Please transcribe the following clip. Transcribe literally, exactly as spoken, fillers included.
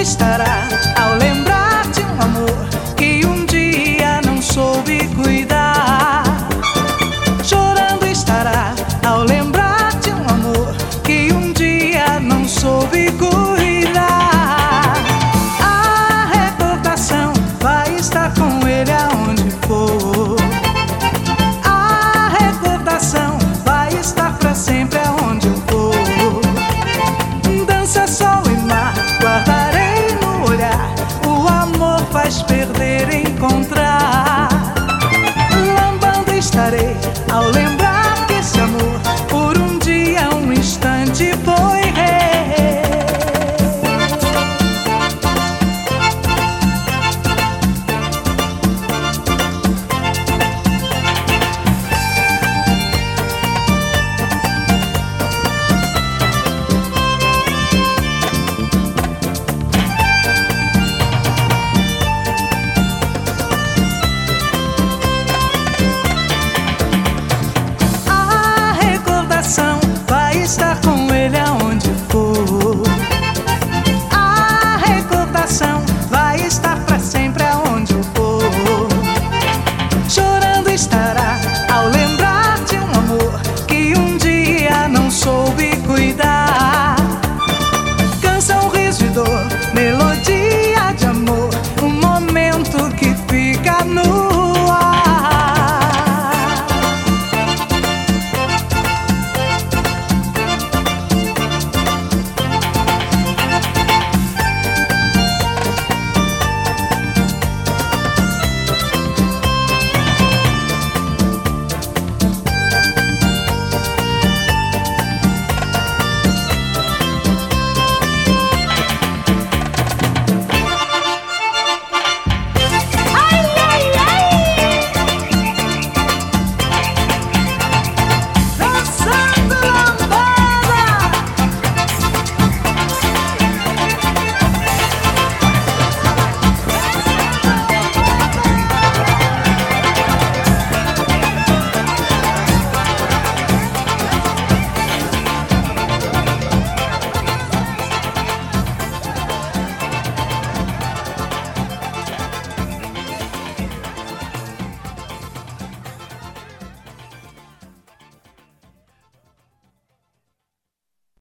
estará ao lembrar de um amor que um dia não soube cuidar. Chorando estará ao lembrar de um amor que um dia não soube cuidar. A recordação vai estar com ele aonde for. A recordação vai estar pra sempre aonde eu for. Dança, sol e mar, guardarei no olhar. O amor faz perder, encontrar.